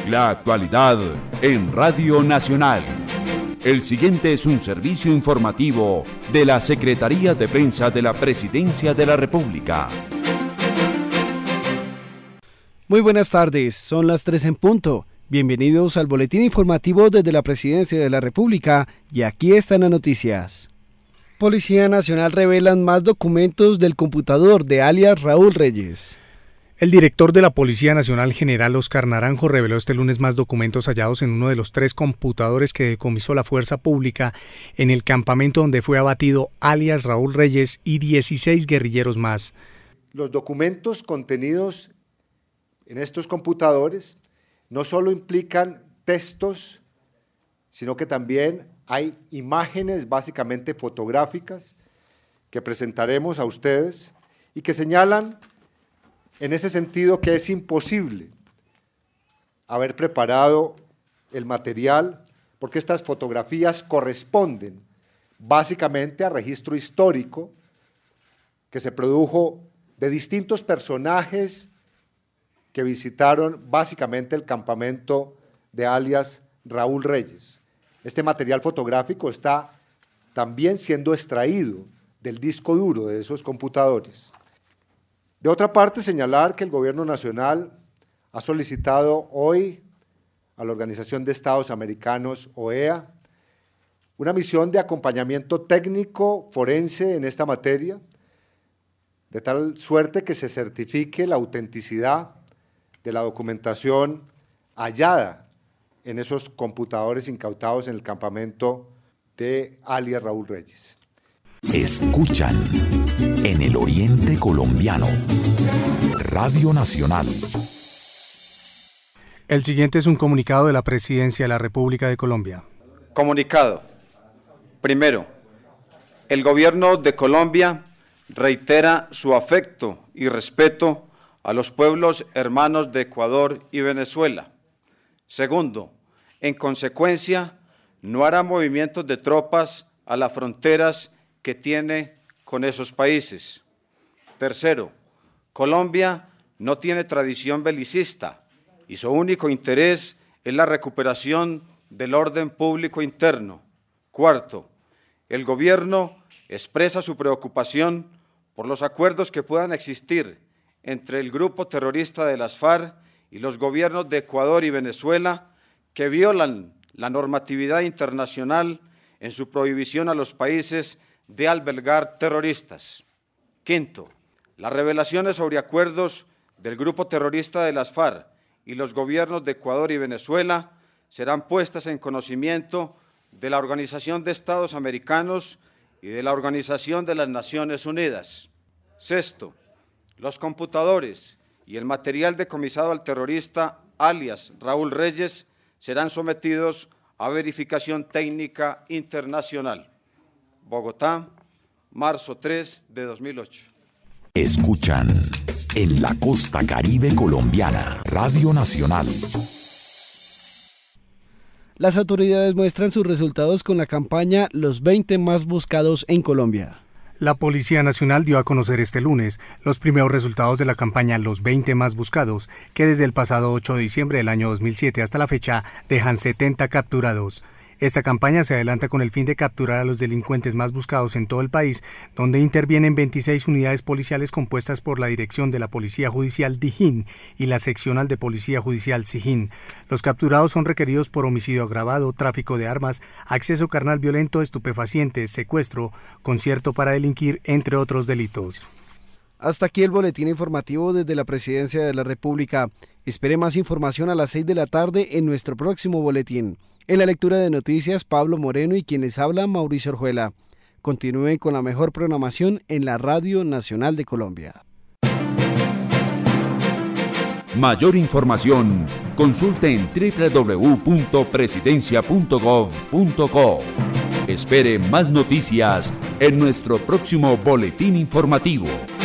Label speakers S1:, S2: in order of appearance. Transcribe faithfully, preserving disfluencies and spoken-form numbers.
S1: La actualidad en Radio Nacional. El siguiente es un servicio informativo de la Secretaría de Prensa de la Presidencia de la República.
S2: Muy buenas tardes, son las tres en punto. Bienvenidos al boletín informativo desde la Presidencia de la República y aquí están las noticias. Policía Nacional revelan más documentos del computador de alias Raúl Reyes.
S3: El director de la Policía Nacional, general Oscar Naranjo, reveló este lunes más documentos hallados en uno de los tres computadores que decomisó la Fuerza Pública en el campamento donde fue abatido alias Raúl Reyes y dieciséis guerrilleros más.
S4: Los documentos contenidos en estos computadores no solo implican textos, sino que también hay imágenes básicamente fotográficas que presentaremos a ustedes y que señalan en ese sentido que es imposible haber preparado el material porque estas fotografías corresponden básicamente a registro histórico que se produjo de distintos personajes que visitaron básicamente el campamento de alias Raúl Reyes. Este material fotográfico está también siendo extraído del disco duro de esos computadores. De otra parte, señalar que el Gobierno Nacional ha solicitado hoy a la Organización de Estados Americanos, O E A, una misión de acompañamiento técnico forense en esta materia, de tal suerte que se certifique la autenticidad de la documentación hallada en esos computadores incautados en el campamento de alias Raúl Reyes.
S5: Escuchan en el Oriente Colombiano, Radio Nacional.
S3: El siguiente es un comunicado de la Presidencia de la República de Colombia.
S6: Comunicado. Primero, el Gobierno de Colombia reitera su afecto y respeto a los pueblos hermanos de Ecuador y Venezuela. Segundo, en consecuencia, no hará movimientos de tropas a las fronteras que tiene con esos países. Tercero, Colombia no tiene tradición belicista y su único interés es la recuperación del orden público interno. Cuarto, el gobierno expresa su preocupación por los acuerdos que puedan existir entre el grupo terrorista de las FARC y los gobiernos de Ecuador y Venezuela que violan la normatividad internacional en su prohibición a los países de albergar terroristas. Quinto, las revelaciones sobre acuerdos del grupo terrorista de las FARC y los gobiernos de Ecuador y Venezuela serán puestas en conocimiento de la Organización de Estados Americanos y de la Organización de las Naciones Unidas. Sexto, los computadores y el material decomisado al terrorista alias Raúl Reyes serán sometidos a verificación técnica internacional. Bogotá, marzo tres de dos mil ocho.
S5: Escuchan en la costa caribe colombiana, Radio Nacional.
S2: Las autoridades muestran sus resultados con la campaña Los veinte más buscados en Colombia.
S3: La Policía Nacional dio a conocer este lunes los primeros resultados de la campaña Los veinte más buscados, que desde el pasado ocho de diciembre del año dos mil siete hasta la fecha dejan setenta capturados. Esta campaña se adelanta con el fin de capturar a los delincuentes más buscados en todo el país, donde intervienen veintiséis unidades policiales compuestas por la Dirección de la Policía Judicial Dijín y la Seccional de Policía Judicial Sijín. Los capturados son requeridos por homicidio agravado, tráfico de armas, acceso carnal violento, estupefacientes, secuestro, concierto para delinquir, entre otros delitos.
S2: Hasta aquí el boletín informativo desde la Presidencia de la República. Espere más información a las seis de la tarde en nuestro próximo boletín. En la lectura de noticias, Pablo Moreno y quien les habla, Mauricio Orjuela. Continúen con la mejor programación en la Radio Nacional de Colombia.
S1: Mayor información, consulte en doble u doble u doble u punto presidencia punto gov punto co. Espere más noticias en nuestro próximo boletín informativo.